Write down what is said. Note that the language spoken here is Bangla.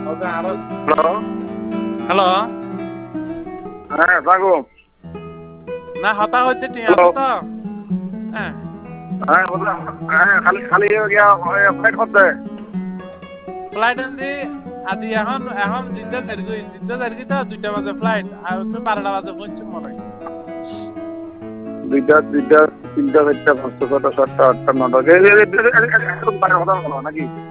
হ্যালো হ্যালো হ্যাঁ থাকো না হতা হচ্ছে ঠিক হ্যালো আছে তো হ্যাঁ হ্যাঁ বললাম হ্যাঁ খালি খালি গিয়া ফ্লাইট করতে ফ্লাইট আনছি আজি এখন এখন জিদ্দা তারিখ তো 2টা বাজে ফ্লাইট আর 12টা বাজে পৌঁছুম মনে হয় দুইটা তিনটা চারটা পাঁচটা ছটা সাতটা আটটা নটা কথা বলো নাকি